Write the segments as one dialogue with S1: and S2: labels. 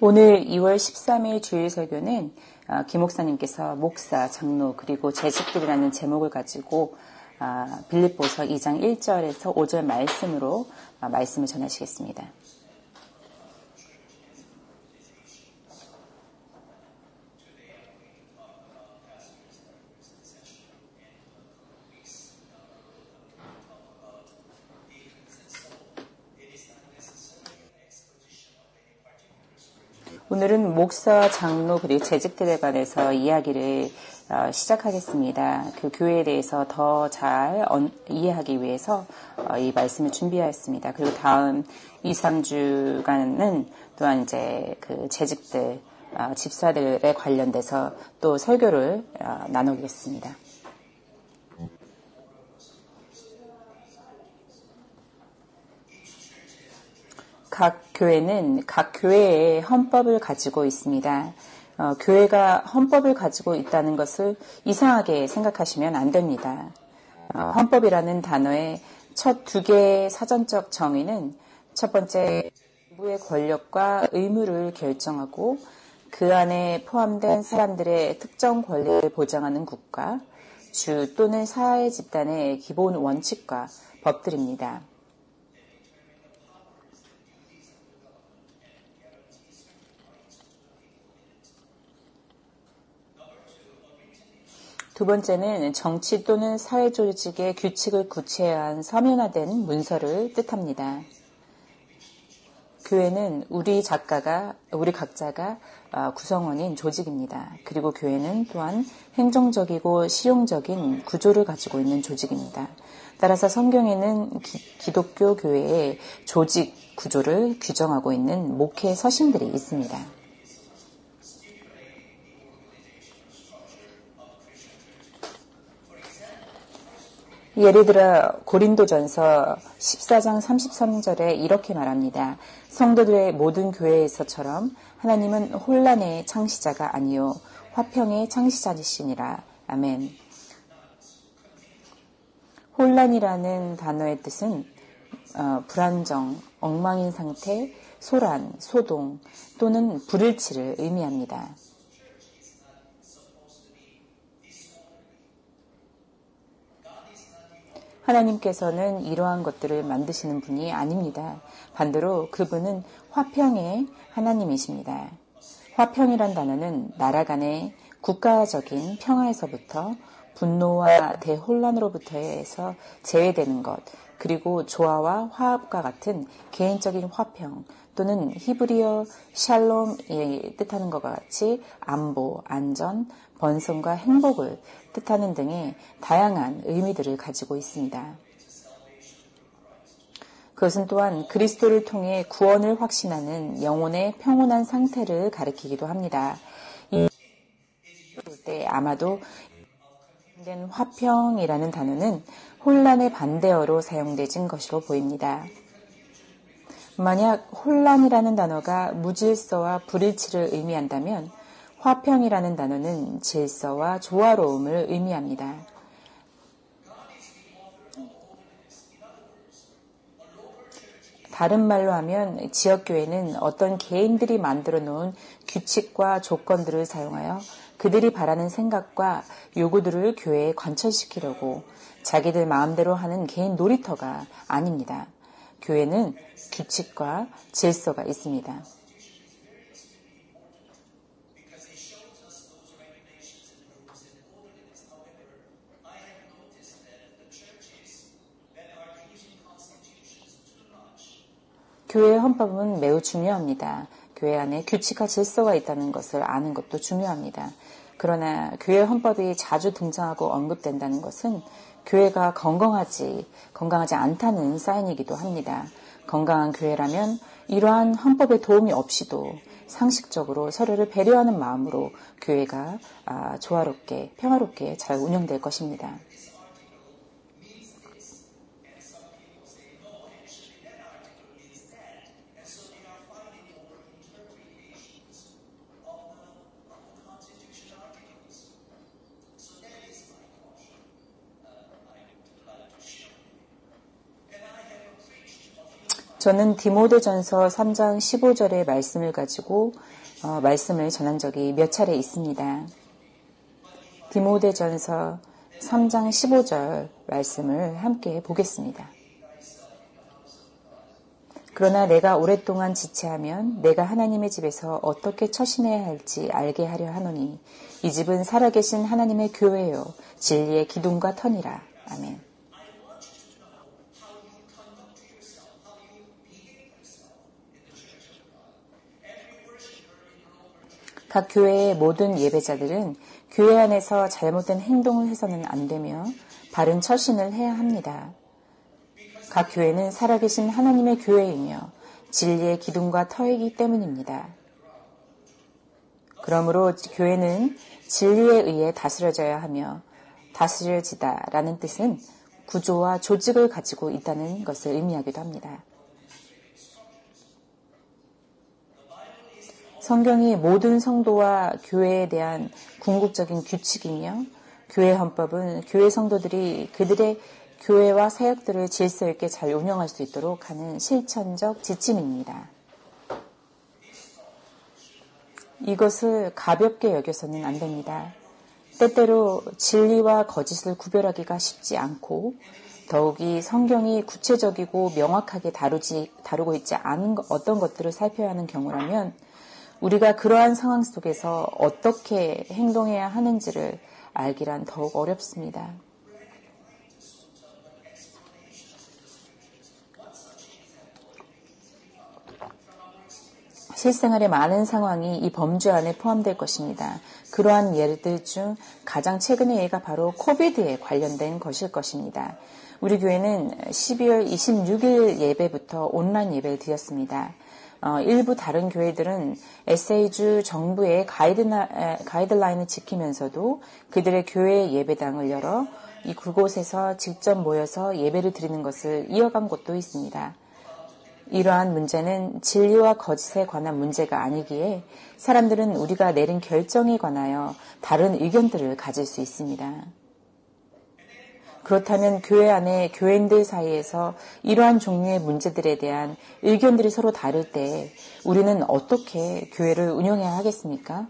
S1: 오늘 2월 13일 주일 설교는 김 목사님께서 목사, 장로 그리고 재직들이라는 제목을 가지고 빌립보서 2장 1절에서 5절 말씀으로 말씀을 전하시겠습니다. 오늘은 목사, 장로 그리고 재직들에 관해서 이야기를 시작하겠습니다. 그 교회에 대해서 더 잘 이해하기 위해서 이 말씀을 준비하였습니다. 그리고 다음 2, 3주간은 또한 이제 그 재직들, 집사들에 관련돼서 또 설교를 나누겠습니다. 각 교회는 각 교회의 헌법을 가지고 있습니다. 교회가 헌법을 가지고 있다는 것을 이상하게 생각하시면 안 됩니다. 헌법이라는 단어의 첫 두 개의 사전적 정의는 첫 번째, 정부의 권력과 의무를 결정하고 그 안에 포함된 사람들의 특정 권리를 보장하는 국가, 주 또는 사회 집단의 기본 원칙과 법들입니다. 두 번째는 정치 또는 사회 조직의 규칙을 구체화한 서면화된 문서를 뜻합니다. 교회는 우리 각자가 구성원인 조직입니다. 그리고 교회는 또한 행정적이고 실용적인 구조를 가지고 있는 조직입니다. 따라서 성경에는 기독교 교회의 조직 구조를 규정하고 있는 목회 서신들이 있습니다. 예를 들어 고린도전서 14장 33절에 이렇게 말합니다. 성도들의 모든 교회에서처럼 하나님은 혼란의 창시자가 아니요 화평의 창시자이시니라. 아멘. 혼란이라는 단어의 뜻은 불안정, 엉망인 상태, 소란, 소동 또는 불일치를 의미합니다. 하나님께서는 이러한 것들을 만드시는 분이 아닙니다. 반대로 그분은 화평의 하나님이십니다. 화평이란 단어는 나라 간의 국가적인 평화에서부터 분노와 대혼란으로부터에서 제외되는 것, 그리고 조화와 화합과 같은 개인적인 화평 또는 히브리어 샬롬이 뜻하는 것과 같이 안보, 안전, 번성과 행복을 뜻하는 등의 다양한 의미들을 가지고 있습니다. 그것은 또한 그리스도를 통해 구원을 확신하는 영혼의 평온한 상태를 가리키기도 합니다. 때 아마도 화평이라는 단어는 혼란의 반대어로 사용되진 것으로 보입니다. 만약 혼란이라는 단어가 무질서와 불일치를 의미한다면 화평이라는 단어는 질서와 조화로움을 의미합니다. 다른 말로 하면 지역교회는 어떤 개인들이 만들어 놓은 규칙과 조건들을 사용하여 그들이 바라는 생각과 요구들을 교회에 관철시키려고 자기들 마음대로 하는 개인 놀이터가 아닙니다. 교회는 규칙과 질서가 있습니다. 교회의 헌법은 매우 중요합니다. 교회 안에 규칙과 질서가 있다는 것을 아는 것도 중요합니다. 그러나 교회 헌법이 자주 등장하고 언급된다는 것은 교회가 건강하지 않다는 사인이기도 합니다. 건강한 교회라면 이러한 헌법의 도움이 없이도 상식적으로 서로를 배려하는 마음으로 교회가 조화롭게, 평화롭게 잘 운영될 것입니다. 저는 디모데전서 3장 15절의 말씀을 가지고 말씀을 전한 적이 몇 차례 있습니다. 디모데전서 3장 15절 말씀을 함께 보겠습니다. 그러나 내가 오랫동안 지체하면 내가 하나님의 집에서 어떻게 처신해야 할지 알게 하려 하노니 이 집은 살아계신 하나님의 교회요 진리의 기둥과 터니라. 아멘. 각 교회의 모든 예배자들은 교회 안에서 잘못된 행동을 해서는 안 되며 바른 처신을 해야 합니다. 각 교회는 살아계신 하나님의 교회이며 진리의 기둥과 터이기 때문입니다. 그러므로 교회는 진리에 의해 다스려져야 하며 다스려지다라는 뜻은 구조와 조직을 가지고 있다는 것을 의미하기도 합니다. 성경이 모든 성도와 교회에 대한 궁극적인 규칙이며 교회 헌법은 교회 성도들이 그들의 교회와 사역들을 질서 있게 잘 운영할 수 있도록 하는 실천적 지침입니다. 이것을 가볍게 여겨서는 안 됩니다. 때때로 진리와 거짓을 구별하기가 쉽지 않고 더욱이 성경이 구체적이고 명확하게 다루고 있지 않은 어떤 것들을 살펴야 하는 경우라면 우리가 그러한 상황 속에서 어떻게 행동해야 하는지를 알기란 더욱 어렵습니다. 실생활의 많은 상황이 이 범주 안에 포함될 것입니다. 그러한 예들 중 가장 최근의 예가 바로 코비드에 관련된 것일 것입니다. 우리 교회는 12월 26일 예배부터 온라인 예배를 드렸습니다. 일부 다른 교회들은 SA주 정부의 가이드라인을 지키면서도 그들의 교회 예배당을 열어 그곳에서 직접 모여서 예배를 드리는 것을 이어간 곳도 있습니다. 이러한 문제는 진리와 거짓에 관한 문제가 아니기에 사람들은 우리가 내린 결정에 관하여 다른 의견들을 가질 수 있습니다. 그렇다면 교회 안에 교인들 사이에서 이러한 종류의 문제들에 대한 의견들이 서로 다를 때 우리는 어떻게 교회를 운영해야 하겠습니까?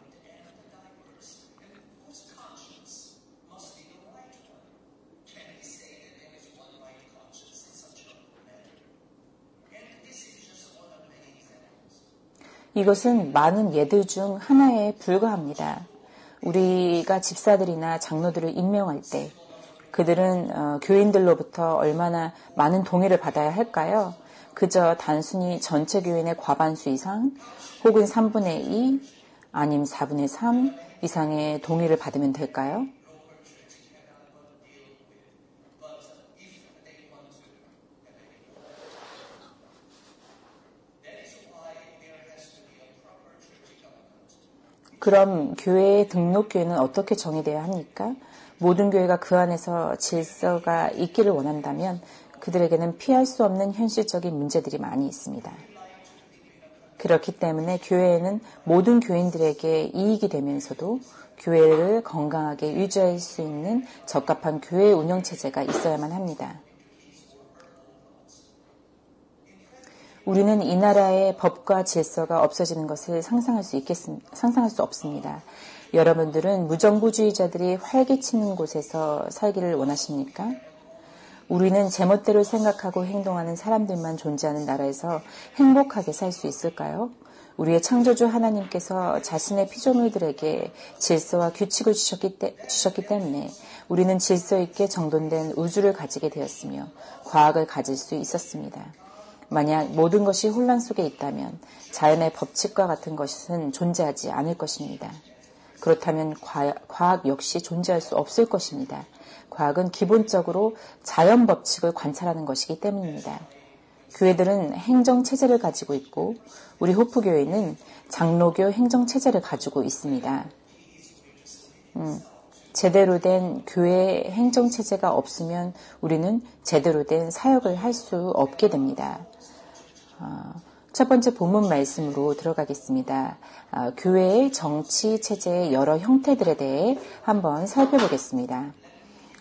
S1: 이것은 많은 예들 중 하나에 불과합니다. 우리가 집사들이나 장로들을 임명할 때 그들은 교인들로부터 얼마나 많은 동의를 받아야 할까요? 그저 단순히 전체 교인의 과반수 이상 혹은 3분의 2 아님 4분의 3 이상의 동의를 받으면 될까요? 그럼 교회의 등록교회는 어떻게 정의되어야 합니까? 모든 교회가 그 안에서 질서가 있기를 원한다면 그들에게는 피할 수 없는 현실적인 문제들이 많이 있습니다. 그렇기 때문에 교회에는 모든 교인들에게 이익이 되면서도 교회를 건강하게 유지할 수 있는 적합한 교회 운영체제가 있어야만 합니다. 우리는 이 나라의 법과 질서가 없어지는 것을 상상할 수 없습니다. 여러분들은 무정부주의자들이 활개치는 곳에서 살기를 원하십니까? 우리는 제멋대로 생각하고 행동하는 사람들만 존재하는 나라에서 행복하게 살 수 있을까요? 우리의 창조주 하나님께서 자신의 피조물들에게 질서와 규칙을 주셨기 때문에 우리는 질서 있게 정돈된 우주를 가지게 되었으며 과학을 가질 수 있었습니다. 만약 모든 것이 혼란 속에 있다면 자연의 법칙과 같은 것은 존재하지 않을 것입니다. 그렇다면 과학 역시 존재할 수 없을 것입니다. 과학은 기본적으로 자연 법칙을 관찰하는 것이기 때문입니다. 교회들은 행정체제를 가지고 있고 우리 호프교회는 장로교 행정체제를 가지고 있습니다. 제대로 된 교회 행정체제가 없으면 우리는 제대로 된 사역을 할 수 없게 됩니다. 첫 번째 본문 말씀으로 들어가겠습니다. 교회의 정치 체제의 여러 형태들에 대해 한번 살펴보겠습니다.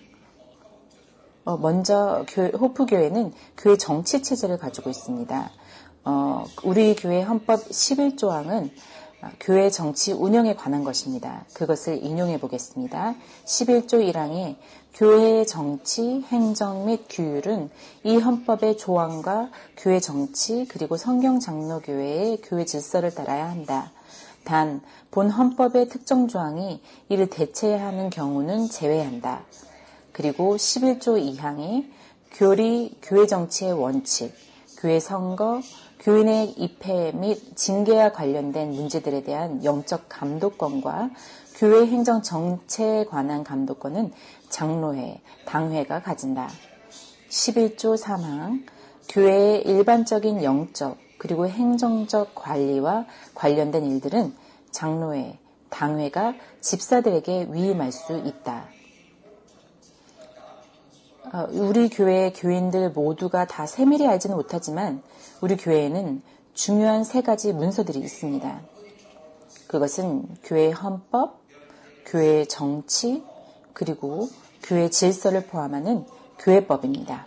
S1: 먼저 호프교회는 교회 정치 체제를 가지고 있습니다. 우리 교회 헌법 11조항은 교회 정치 운영에 관한 것입니다. 그것을 인용해 보겠습니다. 11조 1항에 교회의 정치, 행정 및 규율은 이 헌법의 조항과 교회 정치 그리고 성경 장로교회의 교회 질서를 따라야 한다. 단, 본 헌법의 특정 조항이 이를 대체하는 경우는 제외한다. 그리고 11조 2항에 교리, 교회 정치의 원칙, 교회 선거, 교인의 입회 및 징계와 관련된 문제들에 대한 영적 감독권과 교회 행정 정체에 관한 감독권은 장로회, 당회가 가진다. 11조 3항, 교회의 일반적인 영적 그리고 행정적 관리와 관련된 일들은 장로회, 당회가 집사들에게 위임할 수 있다. 우리 교회의 교인들 모두가 다 세밀히 알지는 못하지만 우리 교회에는 중요한 3가지 문서들이 있습니다. 그것은 교회 헌법, 교회 정치, 그리고 교회 질서를 포함하는 교회법입니다.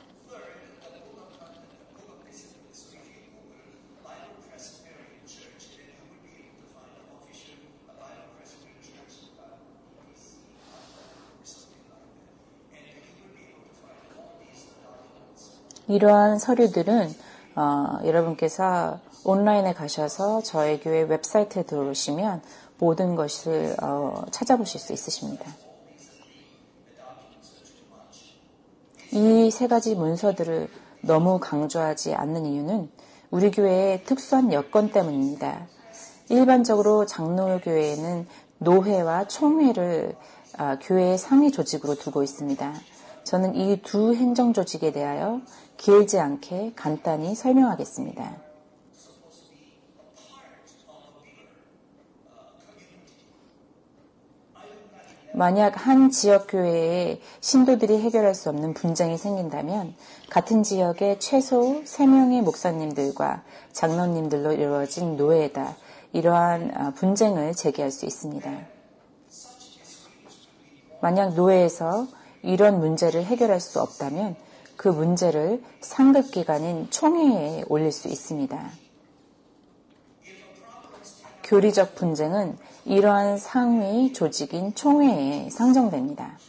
S1: 이러한 서류들은 여러분께서 온라인에 가셔서 저희 교회 웹사이트에 들어오시면 모든 것을 찾아보실 수 있으십니다. 이 3가지 문서들을 너무 강조하지 않는 이유는 우리 교회의 특수한 여건 때문입니다. 일반적으로 장로교회에는 노회와 총회를 교회의 상위 조직으로 두고 있습니다. 저는 이 두 행정조직에 대하여 길지 않게 간단히 설명하겠습니다. 만약 한 지역교회에 신도들이 해결할 수 없는 분쟁이 생긴다면 같은 지역의 최소 3명의 목사님들과 장로님들로 이루어진 노회에다 이러한 분쟁을 제기할 수 있습니다. 만약 노회에서 이런 문제를 해결할 수 없다면 그 문제를 상급기관인 총회에 올릴 수 있습니다. 교리적 분쟁은 이러한 상위 조직인 총회에 상정됩니다.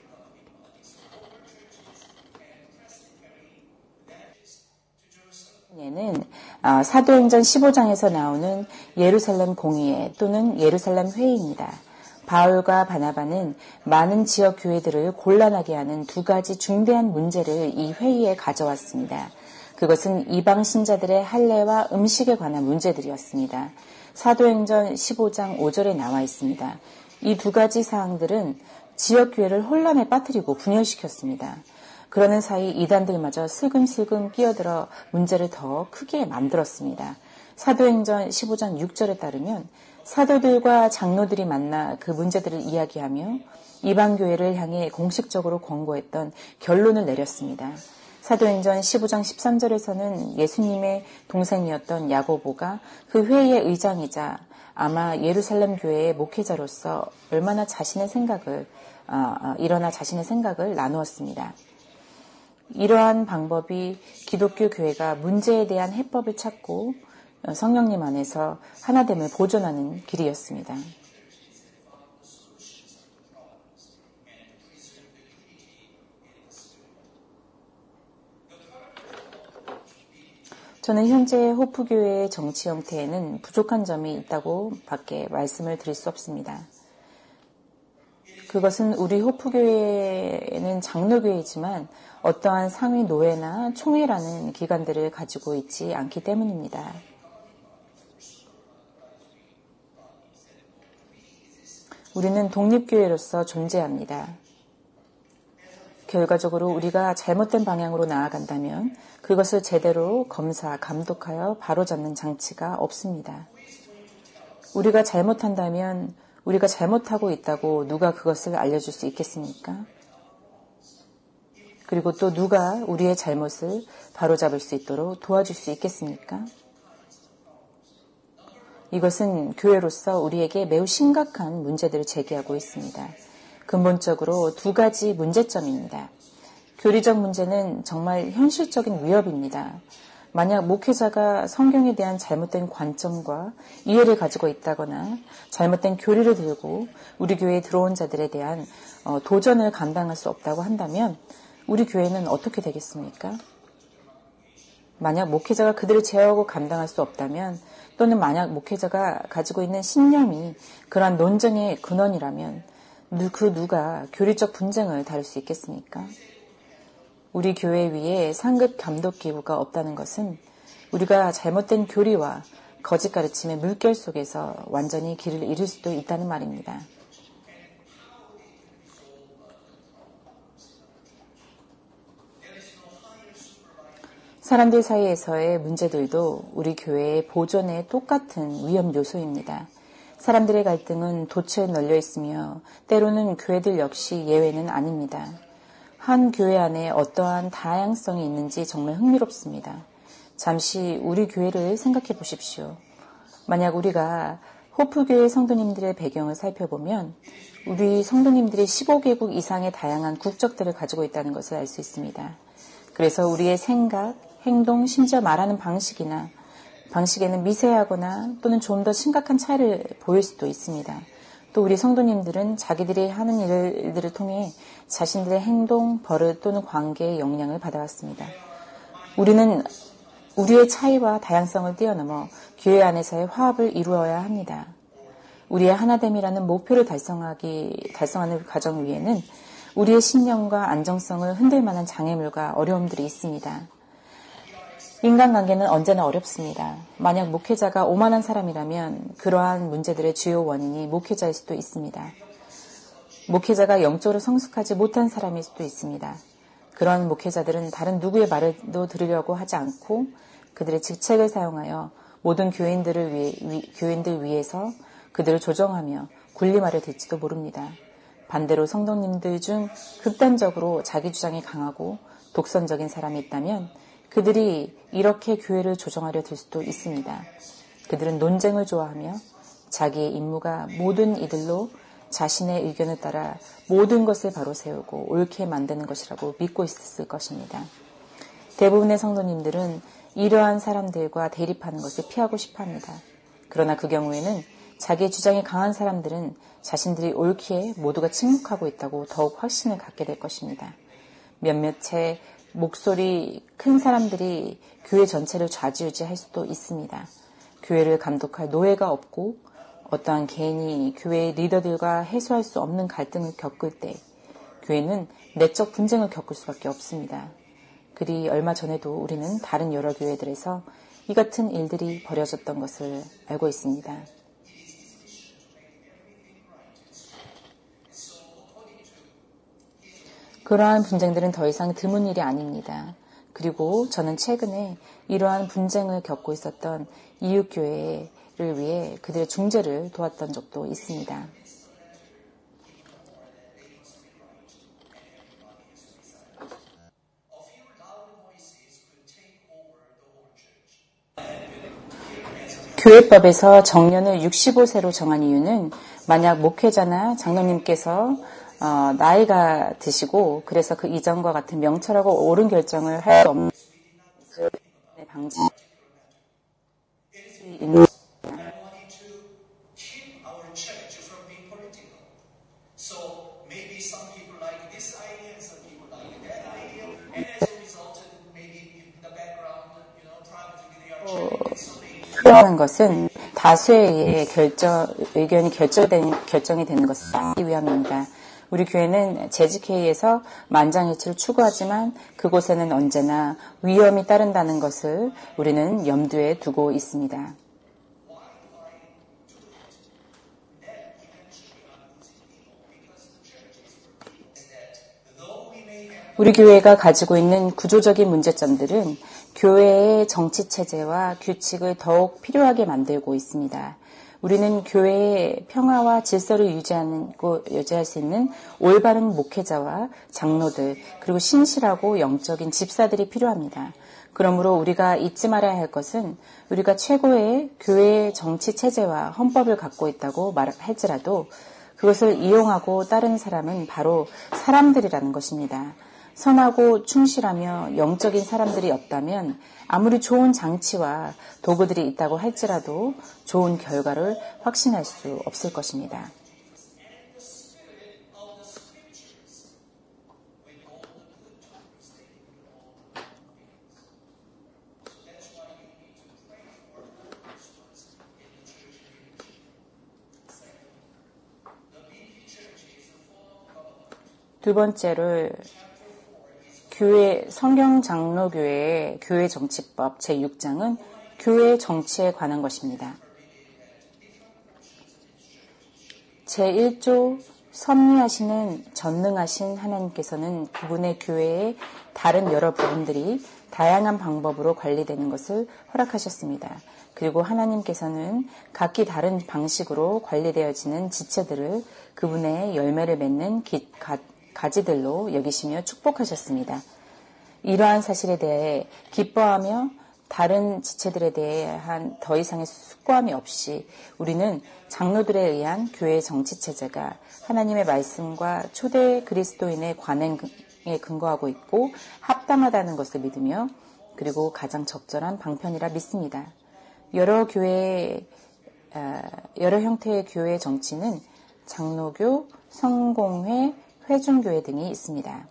S1: 얘는 사도행전 15장에서 나오는 예루살렘 공의회 또는 예루살렘 회의입니다. 바울과 바나바는 많은 지역 교회들을 곤란하게 하는 2가지 중대한 문제를 이 회의에 가져왔습니다. 그것은 이방 신자들의 할례와 음식에 관한 문제들이었습니다. 사도행전 15장 5절에 나와 있습니다. 이 2가지 사항들은 지역 교회를 혼란에 빠뜨리고 분열시켰습니다. 그러는 사이 이단들마저 슬금슬금 끼어들어 문제를 더 크게 만들었습니다. 사도행전 15장 6절에 따르면 사도들과 장로들이 만나 그 문제들을 이야기하며 이방교회를 향해 공식적으로 권고했던 결론을 내렸습니다. 사도행전 15장 13절에서는 예수님의 동생이었던 야고보가 그 회의의 의장이자 아마 예루살렘 교회의 목회자로서 얼마나 일어나 자신의 생각을 나누었습니다. 이러한 방법이 기독교 교회가 문제에 대한 해법을 찾고 성령님 안에서 하나됨을 보존하는 길이었습니다. 저는 현재 호프교회의 정치 형태에는 부족한 점이 있다고 밖에 말씀을 드릴 수 없습니다. 그것은 우리 호프교회는 장로교회이지만 어떠한 상위 노회나 총회라는 기관들을 가지고 있지 않기 때문입니다. 우리는 독립교회로서 존재합니다. 결과적으로 우리가 잘못된 방향으로 나아간다면 그것을 제대로 검사, 감독하여 바로잡는 장치가 없습니다. 우리가 잘못한다면 우리가 잘못하고 있다고 누가 그것을 알려줄 수 있겠습니까? 그리고 또 누가 우리의 잘못을 바로잡을 수 있도록 도와줄 수 있겠습니까? 이것은 교회로서 우리에게 매우 심각한 문제들을 제기하고 있습니다. 근본적으로 2가지 문제점입니다. 교리적 문제는 정말 현실적인 위협입니다. 만약 목회자가 성경에 대한 잘못된 관점과 이해를 가지고 있다거나 잘못된 교리를 들고 우리 교회에 들어온 자들에 대한 도전을 감당할 수 없다고 한다면 우리 교회는 어떻게 되겠습니까? 만약 목회자가 그들을 제어하고 감당할 수 없다면 또는 만약 목회자가 가지고 있는 신념이 그러한 논쟁의 근원이라면 그 누가 교리적 분쟁을 다룰 수 있겠습니까? 우리 교회 위에 상급 감독 기구가 없다는 것은 우리가 잘못된 교리와 거짓 가르침의 물결 속에서 완전히 길을 잃을 수도 있다는 말입니다. 사람들 사이에서의 문제들도 우리 교회의 보존에 똑같은 위험 요소입니다. 사람들의 갈등은 도처에 널려 있으며 때로는 교회들 역시 예외는 아닙니다. 한 교회 안에 어떠한 다양성이 있는지 정말 흥미롭습니다. 잠시 우리 교회를 생각해 보십시오. 만약 우리가 호프교회 성도님들의 배경을 살펴보면 우리 성도님들이 15개국 이상의 다양한 국적들을 가지고 있다는 것을 알 수 있습니다. 그래서 우리의 생각, 행동, 심지어 말하는 방식에는 미세하거나 또는 좀 더 심각한 차이를 보일 수도 있습니다. 또 우리 성도님들은 자기들이 하는 일들을 통해 자신들의 행동, 버릇 또는 관계의 영향을 받아왔습니다. 우리는 우리의 차이와 다양성을 뛰어넘어 교회 안에서의 화합을 이루어야 합니다. 우리의 하나됨이라는 목표를 달성하는 과정 위에는 우리의 신념과 안정성을 흔들 만한 장애물과 어려움들이 있습니다. 인간관계는 언제나 어렵습니다. 만약 목회자가 오만한 사람이라면 그러한 문제들의 주요 원인이 목회자일 수도 있습니다. 목회자가 영적으로 성숙하지 못한 사람일 수도 있습니다. 그러한 목회자들은 다른 누구의 말도 들으려고 하지 않고 그들의 직책을 사용하여 모든 교인들 위해서 그들을 조정하며 군림하려 들지도 모릅니다. 반대로 성도님들 중 극단적으로 자기 주장이 강하고 독선적인 사람이 있다면 그들이 이렇게 교회를 조정하려 들 수도 있습니다. 그들은 논쟁을 좋아하며 자기의 임무가 모든 이들로 자신의 의견에 따라 모든 것을 바로 세우고 옳게 만드는 것이라고 믿고 있을 것입니다. 대부분의 성도님들은 이러한 사람들과 대립하는 것을 피하고 싶어합니다. 그러나 그 경우에는 자기의 주장이 강한 사람들은 자신들이 옳기에 모두가 침묵하고 있다고 더욱 확신을 갖게 될 것입니다. 몇몇의 목소리 큰 사람들이 교회 전체를 좌지우지할 수도 있습니다. 교회를 감독할 노예가 없고 어떠한 개인이 교회의 리더들과 해소할 수 없는 갈등을 겪을 때 교회는 내적 분쟁을 겪을 수밖에 없습니다. 그리 얼마 전에도 우리는 다른 여러 교회들에서 이 같은 일들이 벌어졌던 것을 알고 있습니다. 그러한 분쟁들은 더 이상 드문 일이 아닙니다. 그리고 저는 최근에 이러한 분쟁을 겪고 있었던 이웃교회를 위해 그들의 중재를 도왔던 적도 있습니다. 교회법에서 정년을 65세로 정한 이유는 만약 목회자나 장로님께서 나이가 드시고 그래서 그 이전과 같은 명철하고 옳은 결정을 할 수 없는 방지 필요한 것은 다수의 의견이 결정이 되는 것을 막기 위함입니다. 우리 교회는 재직회의에서 만장일치를 추구하지만 그곳에는 언제나 위험이 따른다는 것을 우리는 염두에 두고 있습니다. 우리 교회가 가지고 있는 구조적인 문제점들은 교회의 정치체제와 규칙을 더욱 필요하게 만들고 있습니다. 우리는 교회의 평화와 질서를 유지할 수 있는 올바른 목회자와 장로들, 그리고 신실하고 영적인 집사들이 필요합니다. 그러므로 우리가 잊지 말아야 할 것은 우리가 최고의 교회의 정치체제와 헌법을 갖고 있다고 할지라도 그것을 이용하고 따르는 사람은 바로 사람들이라는 것입니다. 선하고 충실하며 영적인 사람들이 없다면 아무리 좋은 장치와 도구들이 있다고 할지라도 좋은 결과를 확신할 수 없을 것입니다. 두 번째로 성경장로교회의 교회정치법 제6장은 교회 정치에 관한 것입니다. 제1조 섭리하시는 전능하신 하나님께서는 그분의 교회의 다른 여러 부분들이 다양한 방법으로 관리되는 것을 허락하셨습니다. 그리고 하나님께서는 각기 다른 방식으로 관리되어지는 지체들을 그분의 열매를 맺는 가지들로 여기시며 축복하셨습니다. 이러한 사실에 대해 기뻐하며 다른 지체들에 대한 더 이상의 숙고함이 없이 우리는 장로들에 의한 교회 정치체제가 하나님의 말씀과 초대 그리스도인의 관행에 근거하고 있고 합당하다는 것을 믿으며 그리고 가장 적절한 방편이라 믿습니다. 여러 형태의 교회 정치는 장로교, 성공회, 회중교회 등이 있습니다.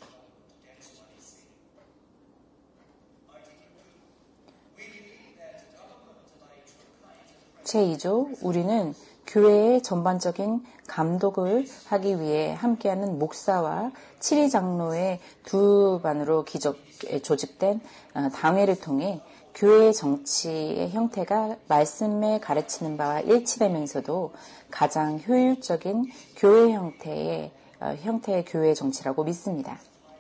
S1: 제2조, 우리는 교회의 전반적인 감독을 하기 위해 함께하는 목사와 7위 장로의 두 반으로 조직된 당회를 통해 교회의 정치의 형태가 말씀에 가르치는 바와 일치되면서도 가장 효율적인 교회 형태의 교회 정치라고 믿습니다.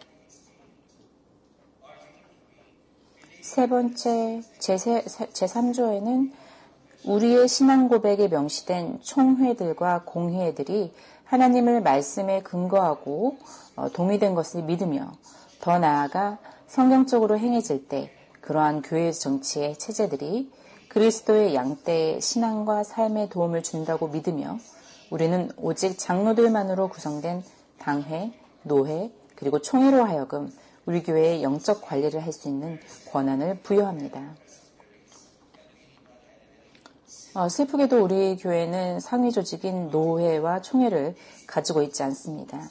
S1: 세 번째, 제3조에는 우리의 신앙 고백에 명시된 총회들과 공회들이 하나님을 말씀에 근거하고 동의된 것을 믿으며 더 나아가 성경적으로 행해질 때 그러한 교회 정치의 체제들이 그리스도의 양떼의 신앙과 삶에 도움을 준다고 믿으며 우리는 오직 장로들만으로 구성된 당회, 노회, 그리고 총회로 하여금 우리 교회의 영적 관리를 할 수 있는 권한을 부여합니다. 슬프게도 우리 교회는 상위 조직인 노회와 총회를 가지고 있지 않습니다.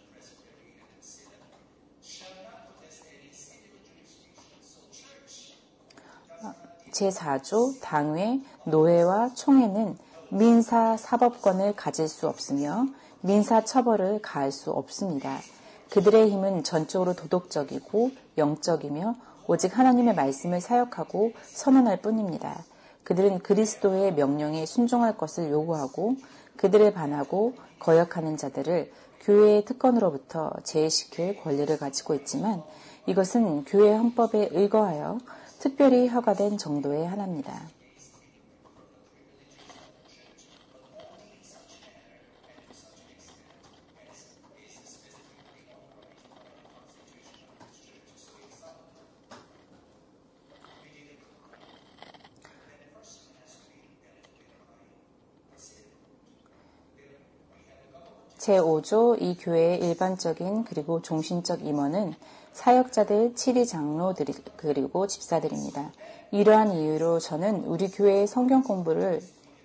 S1: 제4조 당회, 노회와 총회는 민사 사법권을 가질 수 없으며 민사 처벌을 가할 수 없습니다. 그들의 힘은 전적으로 도덕적이고 영적이며 오직 하나님의 말씀을 사역하고 선언할 뿐입니다. 그들은 그리스도의 명령에 순종할 것을 요구하고 그들에 반하고 거역하는 자들을 교회의 특권으로부터 제외시킬 권리를 가지고 있지만 이것은 교회 헌법에 의거하여 특별히 허가된 정도의 하나입니다. 제5조 이 교회의 일반적인 그리고 종신적 임원은 사역자들, 7위 장로들 그리고 집사들입니다. 이러한 이유로 저는 우리 교회의 성경 공부를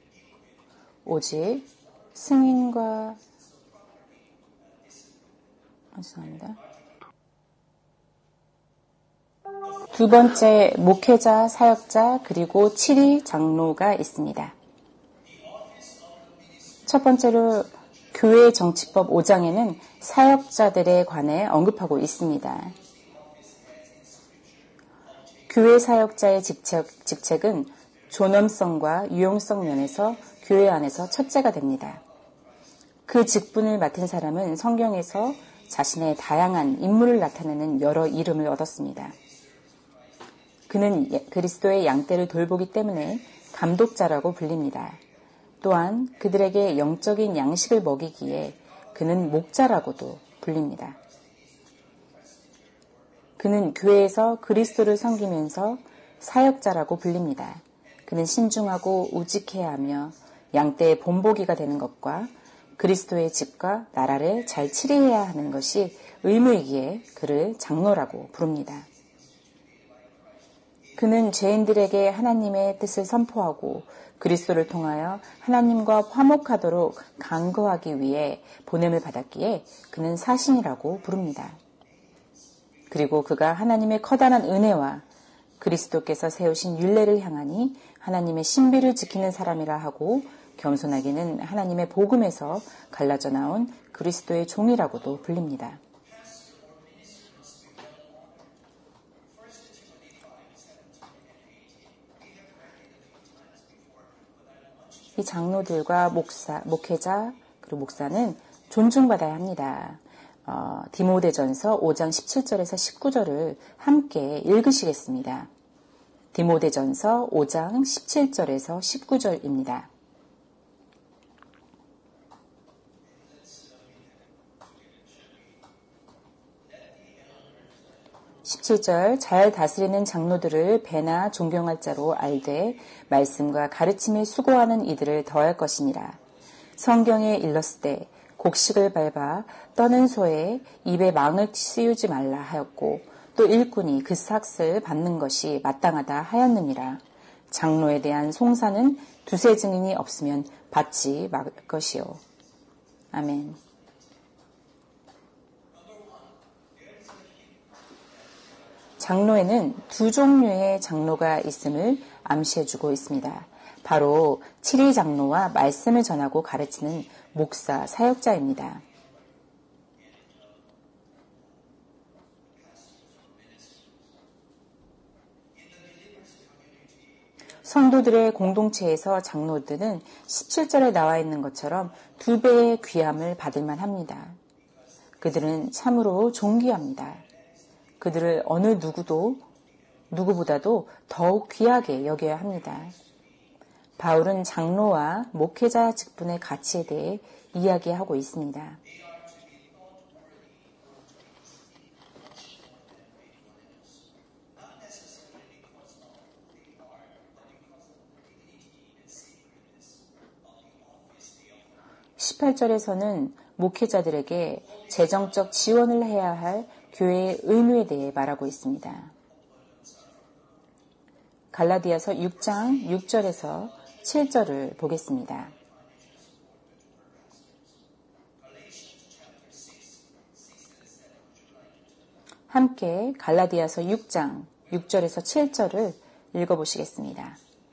S1: 오직 승인과 죄송합니다. 두 번째 목회자, 사역자 그리고 7위 장로가 있습니다. 첫 번째로 교회 정치법 5장에는 사역자들에 관해 언급하고 있습니다. 교회 사역자의 직책은 존엄성과 유용성 면에서 교회 안에서 첫째가 됩니다. 그 직분을 맡은 사람은 성경에서 자신의 다양한 인물을 나타내는 여러 이름을 얻었습니다. 그는 그리스도의 양떼를 돌보기 때문에 감독자라고 불립니다. 또한 그들에게 영적인 양식을 먹이기에 그는 목자라고도 불립니다. 그는 교회에서 그리스도를 섬기면서 사역자라고 불립니다. 그는 신중하고 우직해야 하며 양떼의 본보기가 되는 것과 그리스도의 집과 나라를 잘 치리해야 하는 것이 의무이기에 그를 장로라고 부릅니다. 그는 죄인들에게 하나님의 뜻을 선포하고 그리스도를 통하여 하나님과 화목하도록 간구하기 위해 보냄을 받았기에 그는 사신이라고 부릅니다. 그리고 그가 하나님의 커다란 은혜와 그리스도께서 세우신 율례를 향하니 하나님의 신비를 지키는 사람이라 하고 겸손하게는 하나님의 복음에서 갈라져 나온 그리스도의 종이라고도 불립니다. 이 장로들과 목회자, 그리고 목사는 존중받아야 합니다. 디모데전서 5장 17절에서 19절을 함께 읽으시겠습니다. 디모데전서 5장 17절에서 19절입니다. 17절 잘 다스리는 장로들을 배나 존경할 자로 알되 말씀과 가르침에 수고하는 이들을 더할 것이니라. 성경에 일렀을 곡식을 밟아 떠는 소에 입에 망을 씌우지 말라 하였고 또 일꾼이 그 삭을 받는 것이 마땅하다 하였느니라. 장로에 대한 송사는 두세 증인이 없으면 받지 말 것이요. 아멘. 장로에는 두 종류의 장로가 있음을 암시해주고 있습니다. 바로 칠위 장로와 말씀을 전하고 가르치는 목사, 사역자입니다. 성도들의 공동체에서 장로들은 17절에 나와 있는 것처럼 2배의 귀함을 받을 만합니다. 그들은 참으로 존귀합니다. 그들을 어느 누구보다도 더욱 귀하게 여겨야 합니다. 바울은 장로와 목회자 직분의 가치에 대해 이야기하고 있습니다. (18절에서는) 목회자들에게 재정적 지원을 해야 할 교회의 의무에 대해 말하고 있습니다. 갈라디아서 6장 6절에서 7절을 보겠습니다. 함께 갈라디아서 6장 6절에서 7절을 읽어보시겠습니다.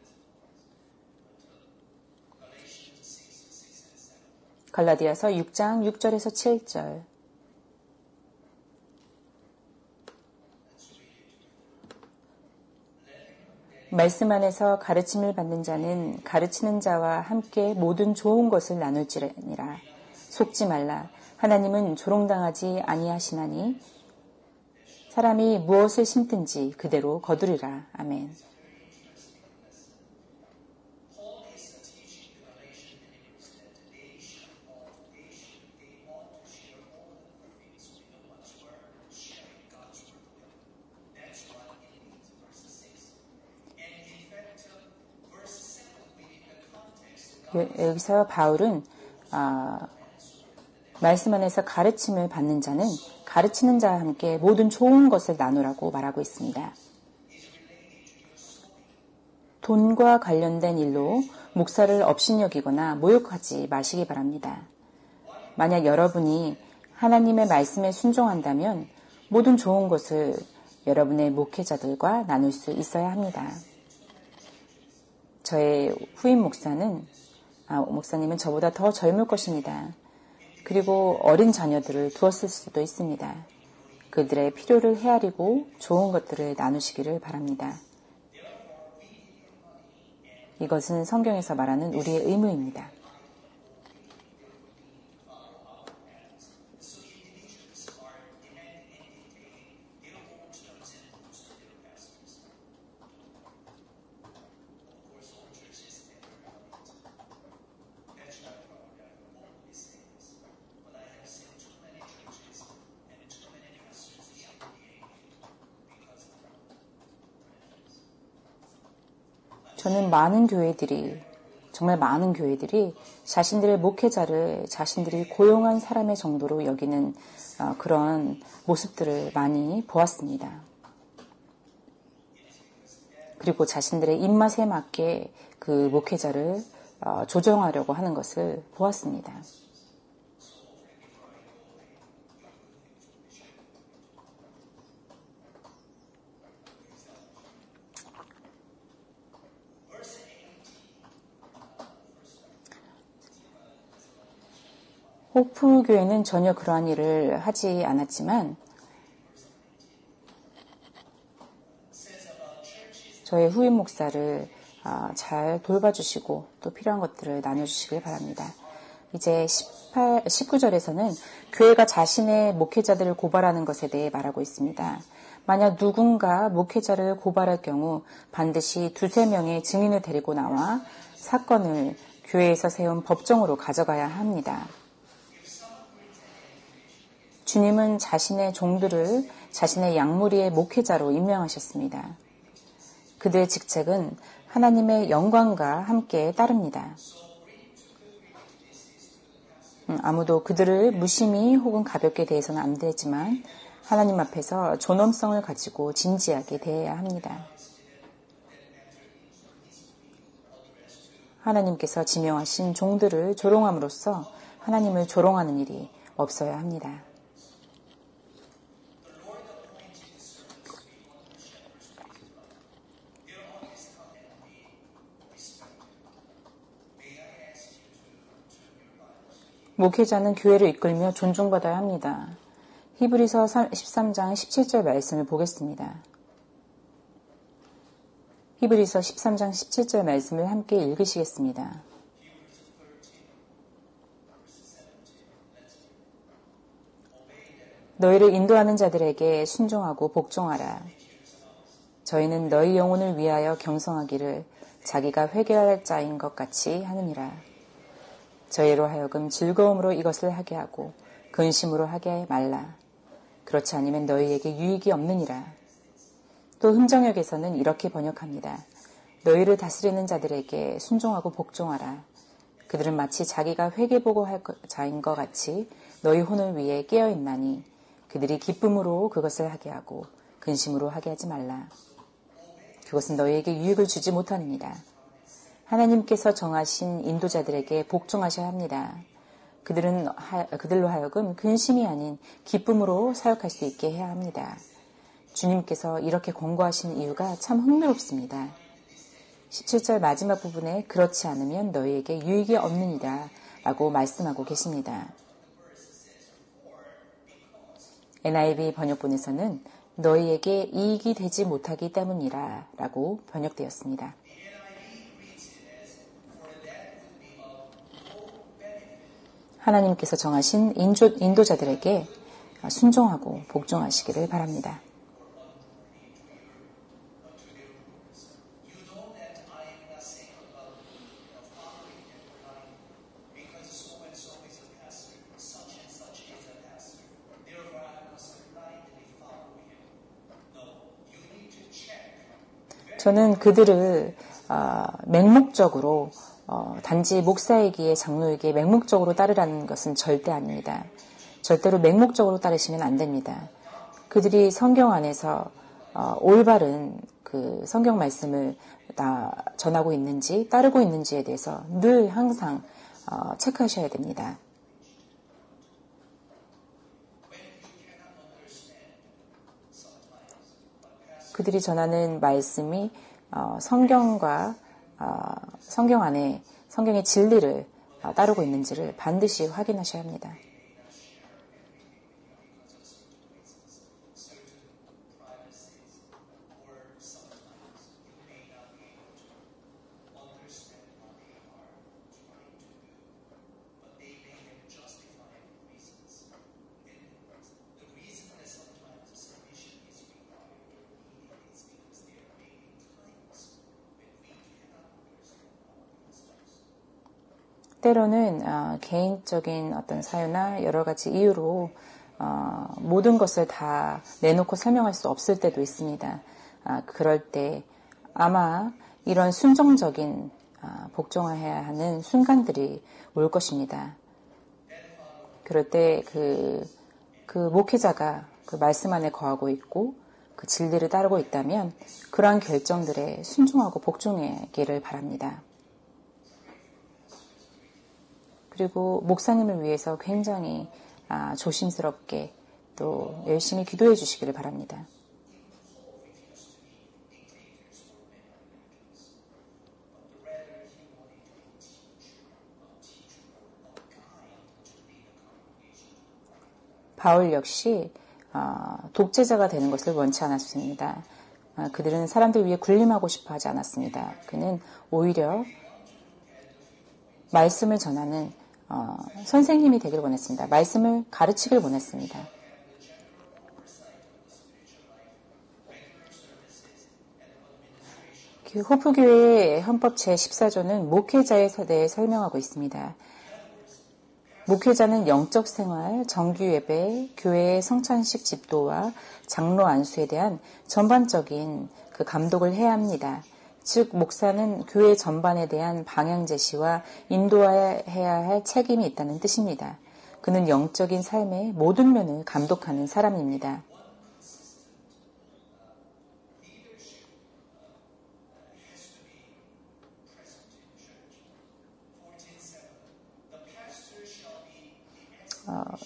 S1: 갈라디아서 6장 6절에서 7절. 말씀 안에서 가르침을 받는 자는 가르치는 자와 함께 모든 좋은 것을 나눌지니라. 속지 말라. 하나님은 조롱당하지 아니하시나니 사람이 무엇을 심든지 그대로 거두리라. 아멘. 여기서 바울은 말씀 안에서 가르침을 받는 자는 가르치는 자와 함께 모든 좋은 것을 나누라고 말하고 있습니다. 돈과 관련된 일로 목사를 업신여기거나 모욕하지 마시기 바랍니다. 만약 여러분이 하나님의 말씀에 순종한다면 모든 좋은 것을 여러분의 목회자들과 나눌 수 있어야 합니다. 저의 후임 목사님은 저보다 더 젊을 것입니다. 그리고 어린 자녀들을 두었을 수도 있습니다. 그들의 필요를 헤아리고 좋은 것들을 나누시기를 바랍니다. 이것은 성경에서 말하는 우리의 의무입니다. 저는 많은 교회들이 정말 많은 교회들이 자신들의 목회자를 자신들이 고용한 사람의 정도로 여기는 그런 모습들을 많이 보았습니다. 그리고 자신들의 입맛에 맞게 그 목회자를 조정하려고 하는 것을 보았습니다. 호프교회는 전혀 그러한 일을 하지 않았지만 저의 후임 목사를 잘 돌봐주시고 또 필요한 것들을 나눠주시길 바랍니다. 이제 19절에서는 교회가 자신의 목회자들을 고발하는 것에 대해 말하고 있습니다. 만약 누군가 목회자를 고발할 경우 반드시 2-3명의 증인을 데리고 나와 사건을 교회에서 세운 법정으로 가져가야 합니다. 주님은 자신의 종들을 자신의 양무리의 목회자로 임명하셨습니다. 그들의 직책은 하나님의 영광과 함께 따릅니다. 아무도 그들을 무심히 혹은 가볍게 대해서는 안 되지만 하나님 앞에서 존엄성을 가지고 진지하게 대해야 합니다. 하나님께서 지명하신 종들을 조롱함으로써 하나님을 조롱하는 일이 없어야 합니다. 목회자는 교회를 이끌며 존중받아야 합니다. 히브리서 13장 17절 말씀을 보겠습니다. 히브리서 13장 17절 말씀을 함께 읽으시겠습니다. 너희를 인도하는 자들에게 순종하고 복종하라. 저희는 너희 영혼을 위하여 경성하기를 자기가 회개할 자인 것 같이 하느니라. 저희로 하여금 즐거움으로 이것을 하게 하고 근심으로 하게 말라. 그렇지 않으면 너희에게 유익이 없느니라. 또 흥정역에서는 이렇게 번역합니다. 너희를 다스리는 자들에게 순종하고 복종하라. 그들은 마치 자기가 회개보고 할 자인 것 같이 너희 혼을 위해 깨어있나니 그들이 기쁨으로 그것을 하게 하고 근심으로 하게 하지 말라. 그것은 너희에게 유익을 주지 못하느니라. 하나님께서 정하신 인도자들에게 복종하셔야 합니다. 그들로 하여금 근심이 아닌 기쁨으로 사역할 수 있게 해야 합니다. 주님께서 이렇게 권고하신 이유가 참 흥미롭습니다. 17절 마지막 부분에 그렇지 않으면 너희에게 유익이 없느니라 라고 말씀하고 계십니다. NIV 번역본에서는 너희에게 이익이 되지 못하기 때문이라 라고 번역되었습니다. 하나님께서 정하신 인도자들에게 순종하고 복종하시기를 바랍니다. 저는 그들을 맹목적으로 단지 목사에게 장로에게 맹목적으로 따르라는 것은 절대 아닙니다. 절대로 맹목적으로 따르시면 안 됩니다. 그들이 성경 안에서 올바른 그 성경 말씀을 전하고 있는지 따르고 있는지에 대해서 늘 항상 체크하셔야 됩니다. 그들이 전하는 말씀이 성경과 성경 안에 성경의 진리를 따르고 있는지를 반드시 확인하셔야 합니다. 때로는 개인적인 어떤 사유나 여러 가지 이유로 모든 것을 다 내놓고 설명할 수 없을 때도 있습니다. 그럴 때 아마 이런 순종적인 복종해야 하는 순간들이 올 것입니다. 그럴 때 그 목회자가 그 말씀 안에 거하고 있고 그 진리를 따르고 있다면 그러한 결정들에 순종하고 복종하기를 바랍니다. 그리고 목사님을 위해서 굉장히 조심스럽게 또 열심히 기도해 주시기를 바랍니다. 바울 역시 독재자가 되는 것을 원치 않았습니다. 그들은 사람들 위해 군림하고 싶어 하지 않았습니다. 그는 오히려 말씀을 전하는 선생님이 되기를 원했습니다. 말씀을 가르치길 원했습니다. 호프교회의 헌법 제14조는 목회자에 대해 설명하고 있습니다. 목회자는 영적 생활, 정규 예배, 교회의 성찬식 집도와 장로 안수에 대한 전반적인 그 감독을 해야 합니다. 즉 목사는 교회 전반에 대한 방향 제시와 인도해야 할 책임이 있다는 뜻입니다. 그는 영적인 삶의 모든 면을 감독하는 사람입니다. 어,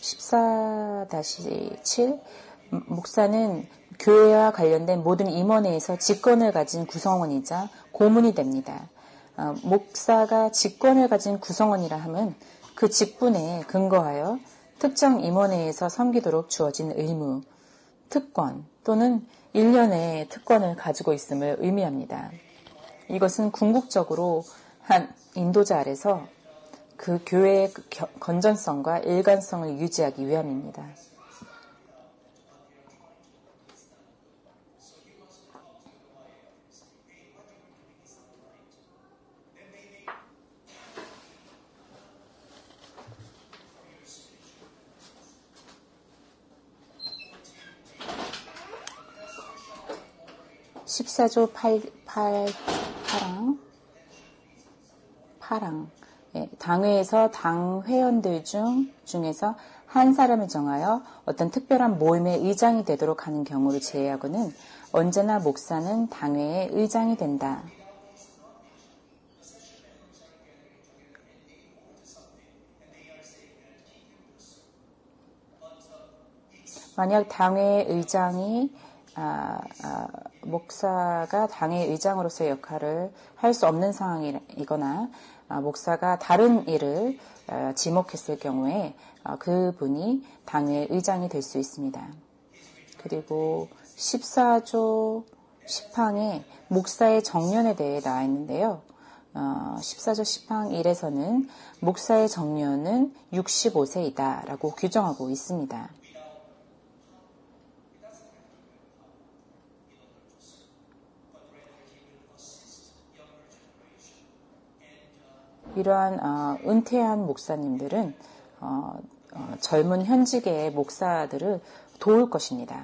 S1: 14-7 목사는 교회와 관련된 모든 임원회에서 직권을 가진 구성원이자 고문이 됩니다. 목사가 직권을 가진 구성원이라 함은 그 직분에 근거하여 특정 임원회에서 섬기도록 주어진 의무, 특권 또는 일련의 특권을 가지고 있음을 의미합니다. 이것은 궁극적으로 한 인도자 아래서 그 교회의 건전성과 일관성을 유지하기 위함입니다. (14조) 8항 당회에서 당 회원들 중에서 한 사람을 정하여 어떤 특별한 모임의 의장이 되도록 하는 경우를 제외하고는 언제나 목사는 당회의 의장이 된다. 만약 당회의 의장이 목사가 당의 의장으로서의 역할을 할 수 없는 상황이거나 목사가 다른 일을 지목했을 경우에 그분이 당의 의장이 될 수 있습니다. 그리고 14조 10항에 목사의 정년에 대해 나와 있는데요. 14조 10항 1에서는 목사의 정년은 65세이다 라고 규정하고 있습니다. 이러한 은퇴한 목사님들은 젊은 현직의 목사들을 도울 것입니다.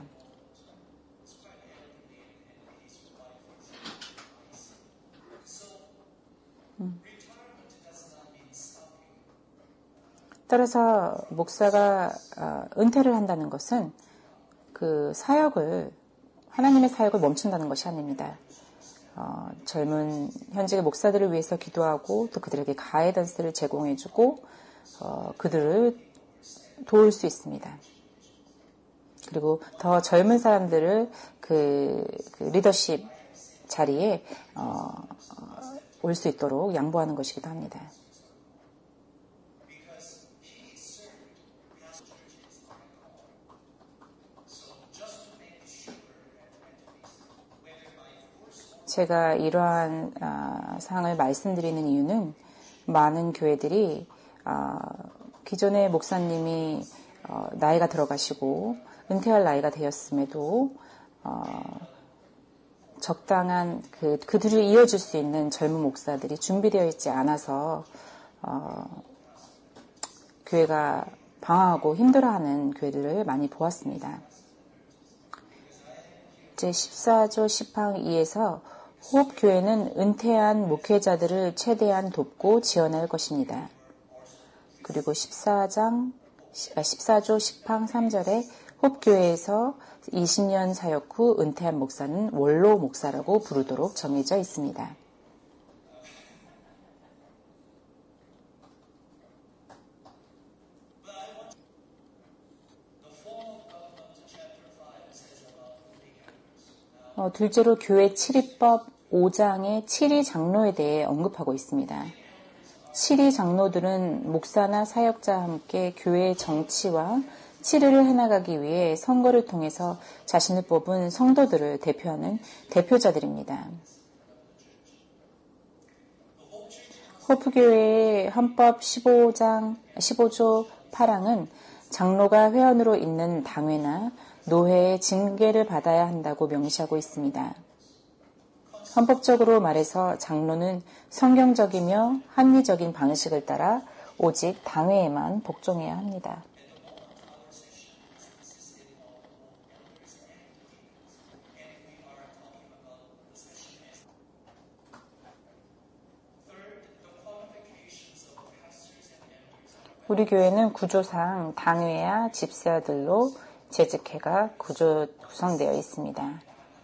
S1: 따라서 목사가 은퇴를 한다는 것은 그 사역을 하나님의 사역을 멈춘다는 것이 아닙니다. 젊은 현직의 목사들을 위해서 기도하고 또 그들에게 가이던스를 제공해주고 그들을 도울 수 있습니다. 그리고 더 젊은 사람들을 그 리더십 자리에 올 수 있도록 양보하는 것이기도 합니다. 제가 이러한 사항을 말씀드리는 이유는 많은 교회들이 기존의 목사님이 나이가 들어가시고 은퇴할 나이가 되었음에도 적당한 그들을 이어줄 수 있는 젊은 목사들이 준비되어 있지 않아서 교회가 방황하고 힘들어하는 교회들을 많이 보았습니다. 제14조 10항 2에서 호흡교회는 은퇴한 목회자들을 최대한 돕고 지원할 것입니다. 그리고 14조 10항 3절에 호흡교회에서 20년 사역 후 은퇴한 목사는 원로 목사라고 부르도록 정해져 있습니다. 둘째로 교회 칠의법 5장의 칠의 장로에 대해 언급하고 있습니다. 칠의 장로들은 목사나 사역자와 함께 교회의 정치와 칠의를 해나가기 위해 선거를 통해서 자신을 뽑은 성도들을 대표하는 대표자들입니다. 호프교회의 헌법 15조 8항은 장로가 회원으로 있는 당회나 노회의 징계를 받아야 한다고 명시하고 있습니다. 헌법적으로 말해서 장로는 성경적이며 합리적인 방식을 따라 오직 당회에만 복종해야 합니다. 우리 교회는 구조상 당회와 집사들로 재직회가 구성되어 있습니다.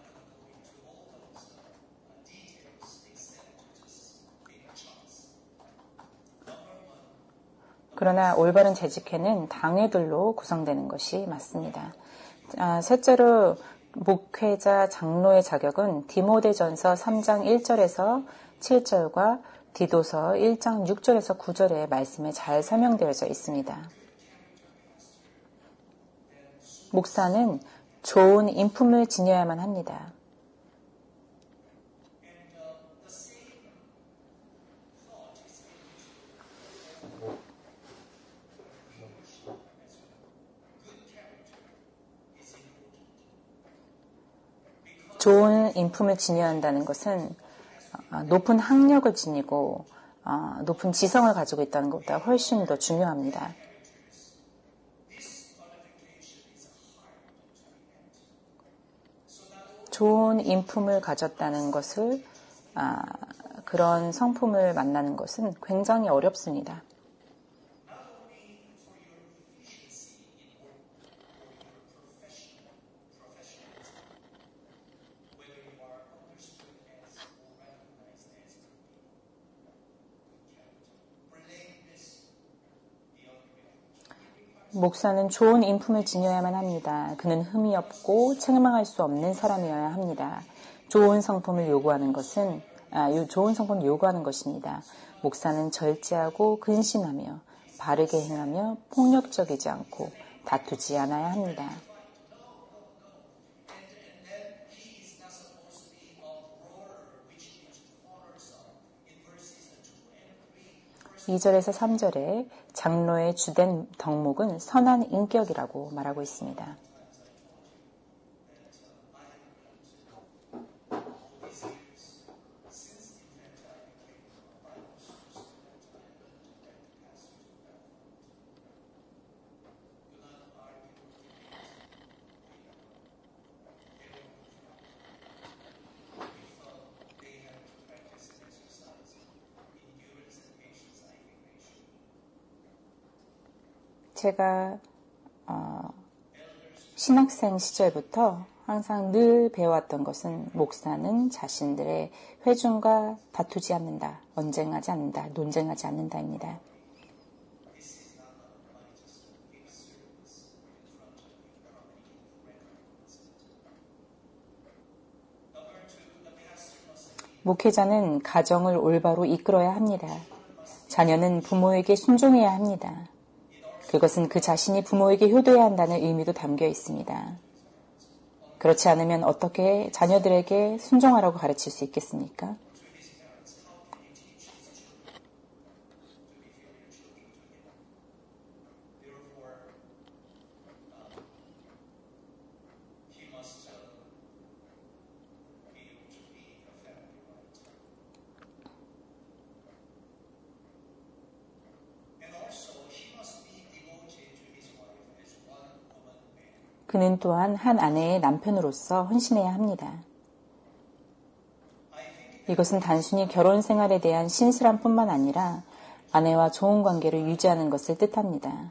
S1: 그러나 올바른 재직회는 당회들로 구성되는 것이 맞습니다. 셋째로 목회자 장로의 자격은 디모데전서 3장 1절에서 7절과 디도서 1장 6절에서 9절의 말씀에 잘 설명되어져 있습니다. 목사는 좋은 인품을 지녀야만 합니다. 좋은 인품을 지녀야 한다는 것은 높은 학력을 지니고 높은 지성을 가지고 있다는 것보다 훨씬 더 중요합니다. 좋은 인품을 가졌다는 것을 그런 성품을 만나는 것은 굉장히 어렵습니다. 목사는 좋은 인품을 지녀야만 합니다. 그는 흠이 없고 책망할 수 없는 사람이어야 합니다. 좋은 성품을 요구하는 것입니다. 목사는 절제하고 근신하며 바르게 행하며 폭력적이지 않고 다투지 않아야 합니다. 2절에서 3절에 장로의 주된 덕목은 선한 인격이라고 말하고 있습니다. 제가 신학생 시절부터 항상 늘 배워왔던 것은 목사는 자신들의 회중과 다투지 않는다, 언쟁하지 않는다, 논쟁하지 않는다입니다. 목회자는 가정을 올바로 이끌어야 합니다. 자녀는 부모에게 순종해야 합니다. 그것은 그 자신이 부모에게 효도해야 한다는 의미도 담겨 있습니다. 그렇지 않으면 어떻게 자녀들에게 순종하라고 가르칠 수 있겠습니까? 그는 또한 한 아내의 남편으로서 헌신해야 합니다. 이것은 단순히 결혼 생활에 대한 신실함 뿐만 아니라 아내와 좋은 관계를 유지하는 것을 뜻합니다.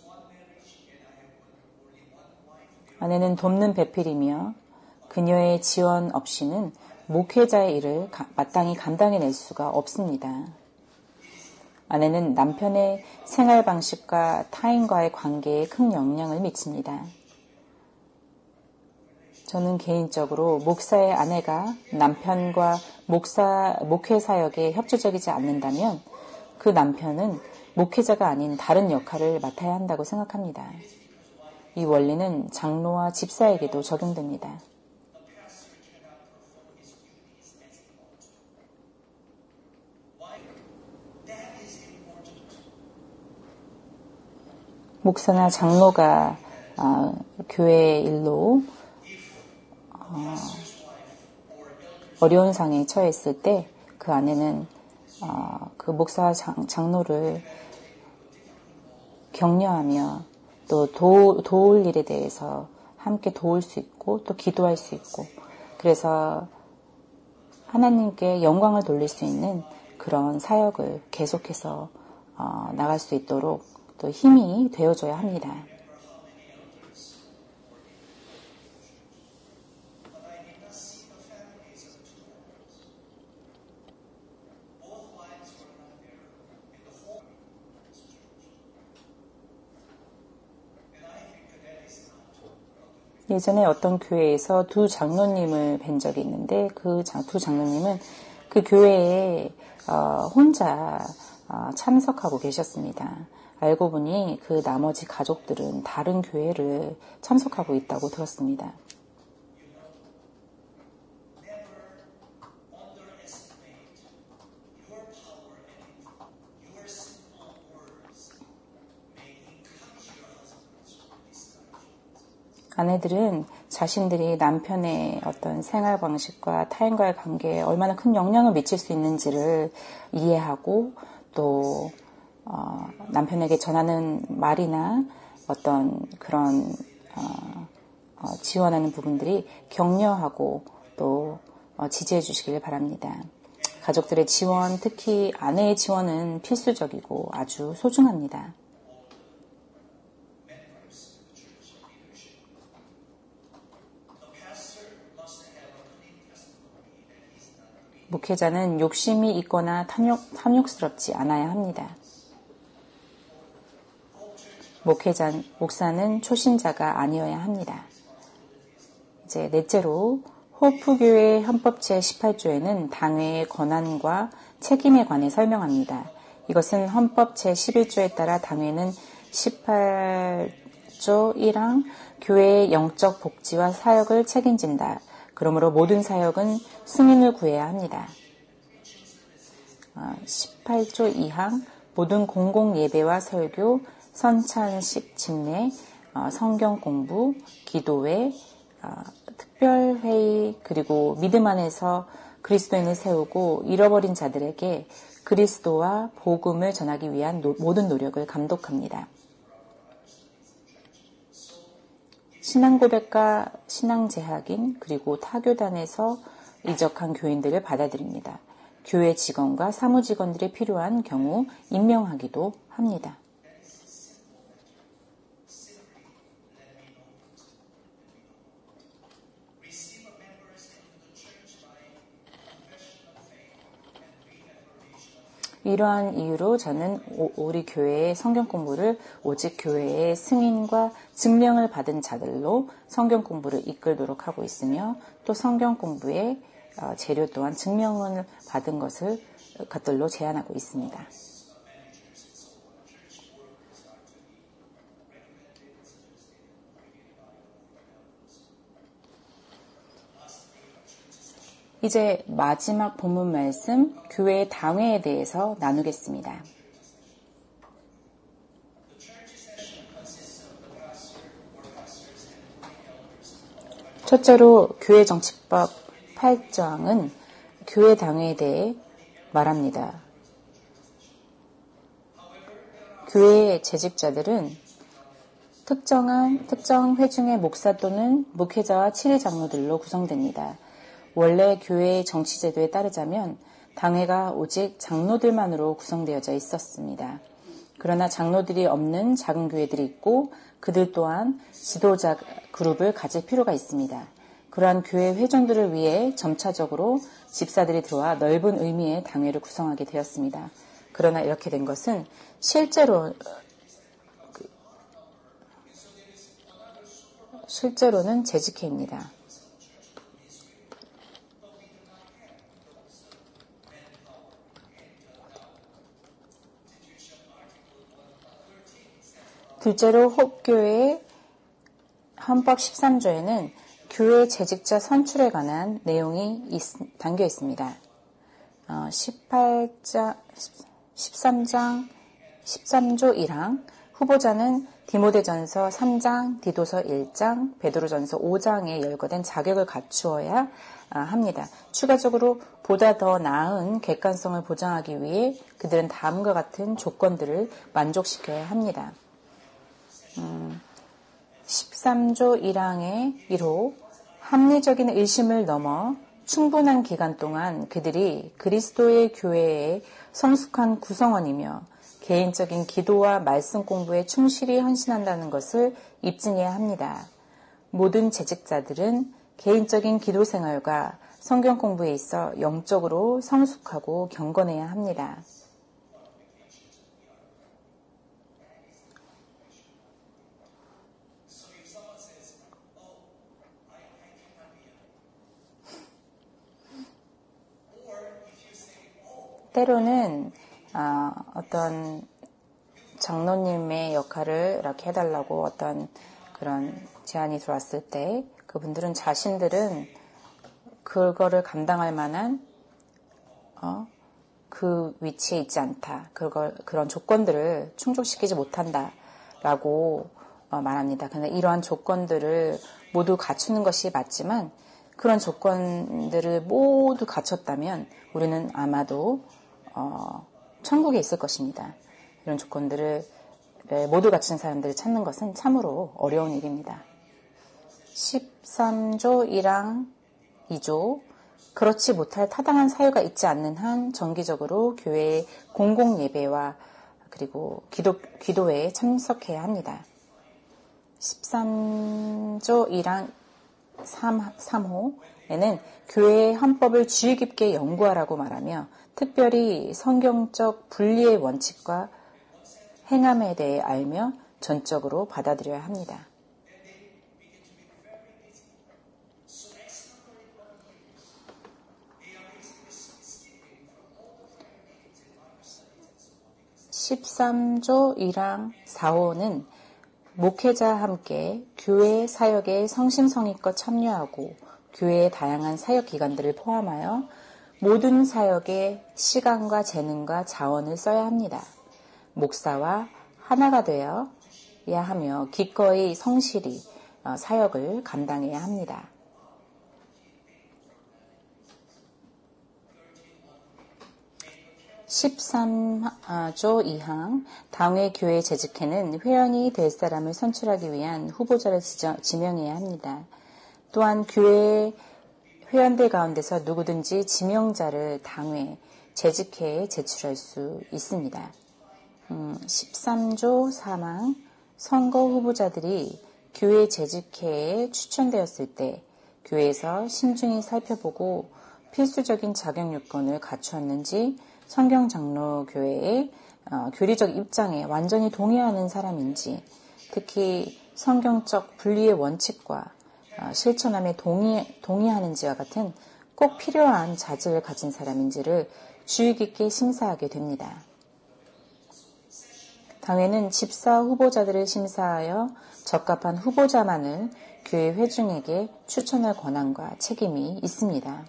S1: 아내는 돕는 배필이며 그녀의 지원 없이는 목회자의 일을 마땅히 감당해낼 수가 없습니다. 아내는 남편의 생활 방식과 타인과의 관계에 큰 영향을 미칩니다. 저는 개인적으로 목사의 아내가 남편과 목회 사역에 협조적이지 않는다면 그 남편은 목회자가 아닌 다른 역할을 맡아야 한다고 생각합니다. 이 원리는 장로와 집사에게도 적용됩니다. 목사나 장로가 교회 일로 어려운 상황에 처했을 때 그 아내는 그 목사 장로를 격려하며 또 도울 일에 대해서 함께 도울 수 있고 또 기도할 수 있고 그래서 하나님께 영광을 돌릴 수 있는 그런 사역을 계속해서 나갈 수 있도록 또 힘이 되어줘야 합니다. 예전에 어떤 교회에서 두 장로님을 뵌 적이 있는데 그 두 장로님은 그 교회에 혼자 참석하고 계셨습니다. 알고 보니 그 나머지 가족들은 다른 교회를 참석하고 있다고 들었습니다. 아내들은 자신들이 남편의 어떤 생활 방식과 타인과의 관계에 얼마나 큰 영향을 미칠 수 있는지를 이해하고 또 남편에게 전하는 말이나 어떤 그런 지원하는 부분들이 격려하고 또 지지해 주시길 바랍니다. 가족들의 지원, 특히 아내의 지원은 필수적이고 아주 소중합니다. 목회자는 욕심이 있거나 탐욕스럽지 않아야 합니다. 목사는 초신자가 아니어야 합니다. 이제 넷째로 호프교회 헌법 제18조에는 당회의 권한과 책임에 관해 설명합니다. 이것은 헌법 제11조에 따라 당회는 18조 1항 교회의 영적 복지와 사역을 책임진다. 그러므로 모든 사역은 승인을 구해야 합니다. 18조 2항 모든 공공 예배와 설교, 선찬식 집례, 성경 공부, 기도회, 특별회의 그리고 믿음 안에서 그리스도인을 세우고 잃어버린 자들에게 그리스도와 복음을 전하기 위한 모든 노력을 감독합니다. 신앙고백과 신앙재학인 그리고 타교단에서 이적한 교인들을 받아들입니다. 교회 직원과 사무직원들이 필요한 경우 임명하기도 합니다. 이러한 이유로 저는 우리 교회의 성경 공부를 오직 교회의 승인과 증명을 받은 자들로 성경 공부를 이끌도록 하고 있으며 또 성경 공부의 재료 또한 증명을 받은 것들로 제안하고 있습니다. 이제 마지막 본문 말씀, 교회의 당회에 대해서 나누겠습니다. 첫째로 교회 정치법 8장은 교회 당회에 대해 말합니다. 교회의 재직자들은 특정 회중의 목사 또는 목회자와 7위 장로들로 구성됩니다. 원래 교회의 정치제도에 따르자면 당회가 오직 장로들만으로 구성되어져 있었습니다. 그러나 장로들이 없는 작은 교회들이 있고 그들 또한 지도자 그룹을 가질 필요가 있습니다. 그러한 교회 회종들을 위해 점차적으로 집사들이 들어와 넓은 의미의 당회를 구성하게 되었습니다. 그러나 이렇게 된 것은 실제로는 재직회입니다. 둘째로 홉교회의 헌법 13조에는 교회 재직자 선출에 관한 내용이 담겨 있습니다. 13장 13조 1항 후보자는 디모데전서 3장, 디도서 1장, 베드로전서 5장에 열거된 자격을 갖추어야 합니다. 추가적으로 보다 더 나은 객관성을 보장하기 위해 그들은 다음과 같은 조건들을 만족시켜야 합니다. 13조 1항의 1호 합리적인 의심을 넘어 충분한 기간 동안 그들이 그리스도의 교회의 성숙한 구성원이며 개인적인 기도와 말씀 공부에 충실히 헌신한다는 것을 입증해야 합니다. 모든 재직자들은 개인적인 기도 생활과 성경 공부에 있어 영적으로 성숙하고 경건해야 합니다. 때로는 어떤 장로님의 역할을 이렇게 해달라고 어떤 그런 제안이 들어왔을 때 그분들은 자신들은 그거를 감당할 만한 그 위치에 있지 않다. 그런 조건들을 충족시키지 못한다라고 말합니다. 그런데 이러한 조건들을 모두 갖추는 것이 맞지만 그런 조건들을 모두 갖췄다면 우리는 아마도 천국에 있을 것입니다. 이런 조건들을 모두 갖춘 사람들을 찾는 것은 참으로 어려운 일입니다. 13조 1항 2조 그렇지 못할 타당한 사유가 있지 않는 한 정기적으로 교회의 공공예배와 그리고 기도회에 참석해야 합니다. 13조 1항 3호에는 교회의 헌법을 주의 깊게 연구하라고 말하며 특별히 성경적 분리의 원칙과 행함에 대해 알며 전적으로 받아들여야 합니다. (13조 1항 4호는) 목회자와 함께 교회 사역에 성심성의껏 참여하고 교회의 다양한 사역 기관들을 포함하여 모든 사역에 시간과 재능과 자원을 써야 합니다. 목사와 하나가 되어야 하며 기꺼이 성실히 사역을 감당해야 합니다. 13조 2항 당회 교회 재직회는 회원이 될 사람을 선출하기 위한 후보자를 지명해야 합니다. 또한 교회 회원들 가운데서 누구든지 지명자를 당회, 재직회에 제출할 수 있습니다. 13조 3항 선거 후보자들이 교회 재직회에 추천되었을 때 교회에서 신중히 살펴보고 필수적인 자격 요건을 갖추었는지 성경장로교회의 교리적 입장에 완전히 동의하는 사람인지 특히 성경적 분리의 원칙과 실천함에 동의하는지와 같은 꼭 필요한 자질을 가진 사람인지를 주의 깊게 심사하게 됩니다. 당회는 집사 후보자들을 심사하여 적합한 후보자만을 교회 회중에게 추천할 권한과 책임이 있습니다.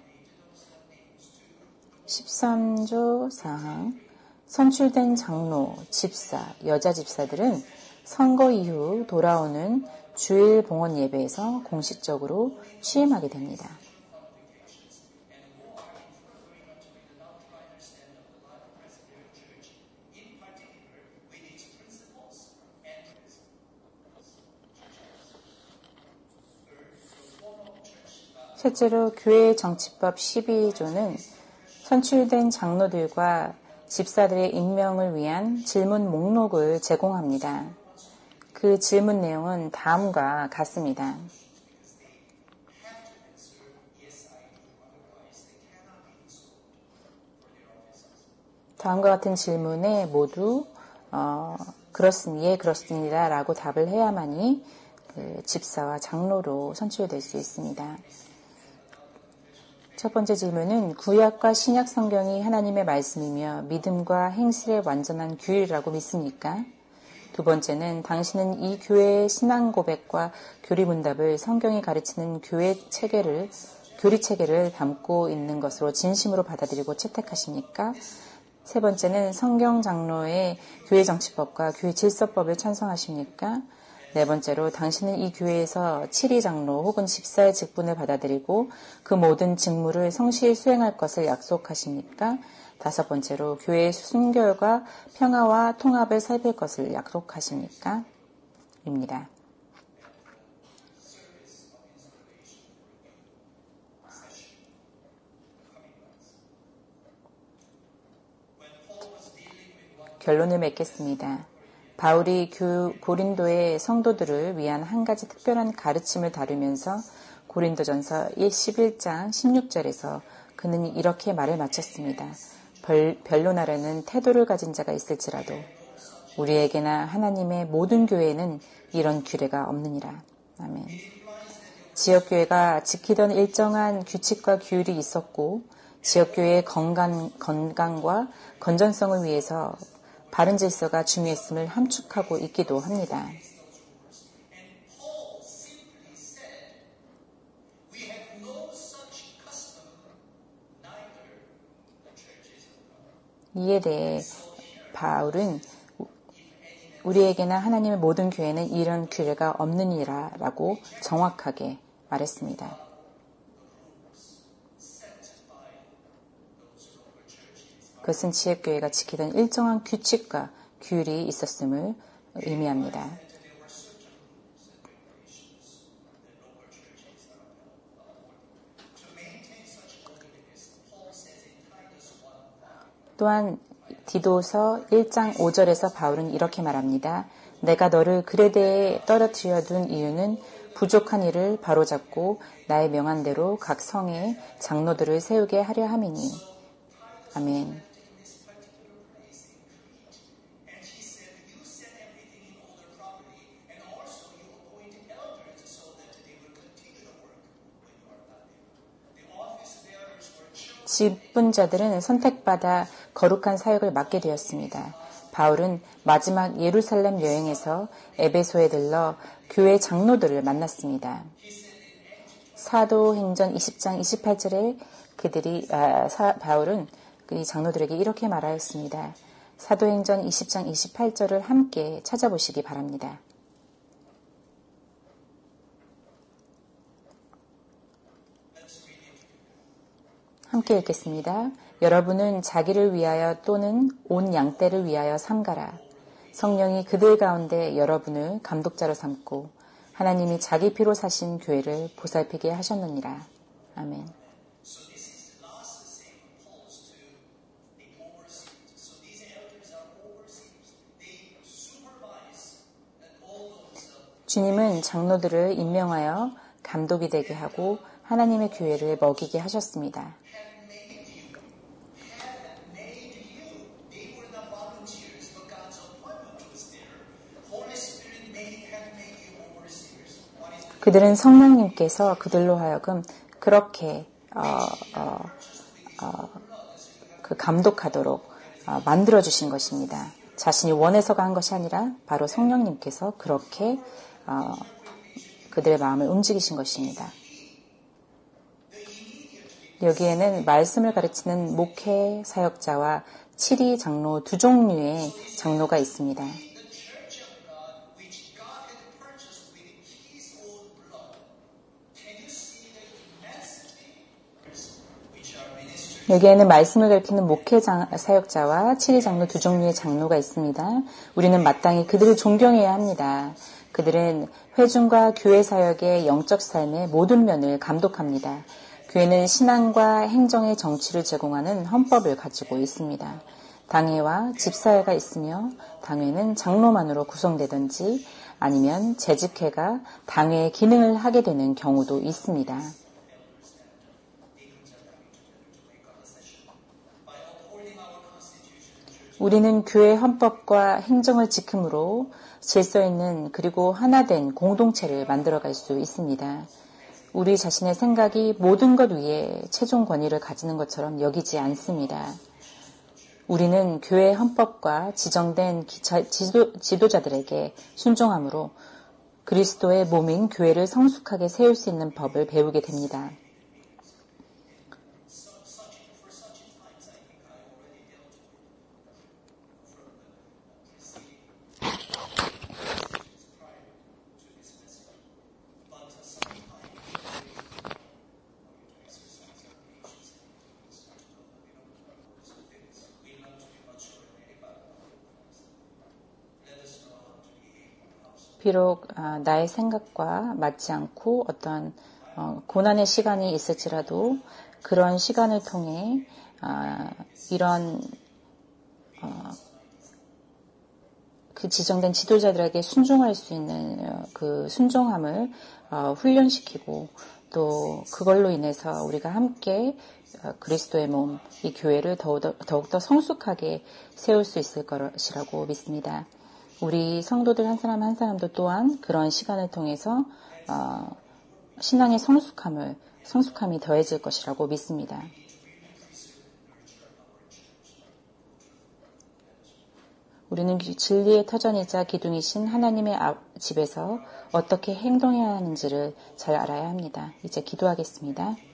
S1: 13조 4항 선출된 장로, 집사, 여자 집사들은 선거 이후 돌아오는 주일 봉헌 예배에서 공식적으로 취임하게 됩니다. 셋째로 교회 정치법 12조는 선출된 장로들과 집사들의 임명을 위한 질문 목록을 제공합니다. 그 질문 내용은 다음과 같습니다. 다음과 같은 질문에 모두 예, 그렇습니다 라고 답을 해야만이 집사와 장로로 선출될 수 있습니다. 첫 번째 질문은 구약과 신약 성경이 하나님의 말씀이며 믿음과 행실의 완전한 규율이라고 믿습니까? 두 번째는 당신은 이 교회의 신앙 고백과 교리 문답을 성경이 가르치는 교리 체계를 담고 있는 것으로 진심으로 받아들이고 채택하십니까? 세 번째는 성경 장로의 교회 정치법과 교회 질서법을 찬성하십니까? 네 번째로 당신은 이 교회에서 7위 장로 혹은 집사의 직분을 받아들이고 그 모든 직무를 성실히 수행할 것을 약속하십니까? 다섯 번째로 교회의 순결과 평화와 통합을 살필 것을 약속하십니까? 입니다. 결론을 맺겠습니다. 바울이 고린도의 성도들을 위한 한 가지 특별한 가르침을 다루면서 고린도전서 11장 16절에서 그는 이렇게 말을 마쳤습니다. 변론하려는 태도를 가진 자가 있을지라도 우리에게나 하나님의 모든 교회에는 이런 규례가 없느니라. 아멘. 지역교회가 지키던 일정한 규칙과 규율이 있었고 지역교회의 건강과 건전성을 위해서 바른 질서가 중요했음을 함축하고 있기도 합니다. 이에 대해 바울은 우리에게나 하나님의 모든 교회는 이런 규례가 없느니라 라고 정확하게 말했습니다. 그것은 지역교회가 지키던 일정한 규칙과 규율이 있었음을 의미합니다. 또한 디도서 1장 5절에서 바울은 이렇게 말합니다. 내가 너를 그레데에 떨어뜨려 둔 이유는 부족한 일을 바로잡고 나의 명한대로 각 성에 장로들을 세우게 하려 함이니. 아멘. 직분자들은 선택받아 거룩한 사역을 맡게 되었습니다. 바울은 마지막 예루살렘 여행에서 에베소에 들러 교회 장로들을 만났습니다. 사도행전 20장 28절에 바울은 이 장로들에게 이렇게 말하였습니다. 사도행전 20장 28절을 함께 찾아보시기 바랍니다. 함께 읽겠습니다. 여러분은 자기를 위하여 또는 온 양떼를 위하여 삼가라. 성령이 그들 가운데 여러분을 감독자로 삼고 하나님이 자기 피로 사신 교회를 보살피게 하셨느니라. 아멘. 주님은 장로들을 임명하여 감독이 되게 하고 하나님의 교회를 먹이게 하셨습니다. 그들은 성령님께서 그들로 하여금 그렇게 감독하도록 만들어주신 것입니다. 자신이 원해서가 한 것이 아니라 바로 성령님께서 그렇게 그들의 마음을 움직이신 것입니다. 여기에는 말씀을 가르치는 목회 사역자와 7위 장로 두 종류의 장로가 있습니다. 여기에는 말씀을 가르치는 목회 사역자와 치리 장로 두 종류의 장로가 있습니다. 우리는 마땅히 그들을 존경해야 합니다. 그들은 회중과 교회 사역의 영적 삶의 모든 면을 감독합니다. 교회는 신앙과 행정의 정치를 제공하는 헌법을 가지고 있습니다. 당회와 집사회가 있으며 당회는 장로만으로 구성되든지 아니면 재직회가 당회의 기능을 하게 되는 경우도 있습니다. 우리는 교회 헌법과 행정을 지킴으로 질서 있는 그리고 하나된 공동체를 만들어갈 수 있습니다. 우리 자신의 생각이 모든 것 위에 최종 권위를 가지는 것처럼 여기지 않습니다. 우리는 교회 헌법과 지정된 지도자들에게 순종함으로 그리스도의 몸인 교회를 성숙하게 세울 수 있는 법을 배우게 됩니다. 비록 나의 생각과 맞지 않고 어떤 고난의 시간이 있을지라도 그런 시간을 통해 이런 그 지정된 지도자들에게 순종할 수 있는 그 순종함을 훈련시키고 또 그걸로 인해서 우리가 함께 그리스도의 몸, 이 교회를 더욱더 성숙하게 세울 수 있을 것이라고 믿습니다. 우리 성도들 한 사람 한 사람도 또한 그런 시간을 통해서 신앙의 성숙함이 더해질 것이라고 믿습니다. 우리는 진리의 터전이자 기둥이신 하나님의 집에서 어떻게 행동해야 하는지를 잘 알아야 합니다. 이제 기도하겠습니다.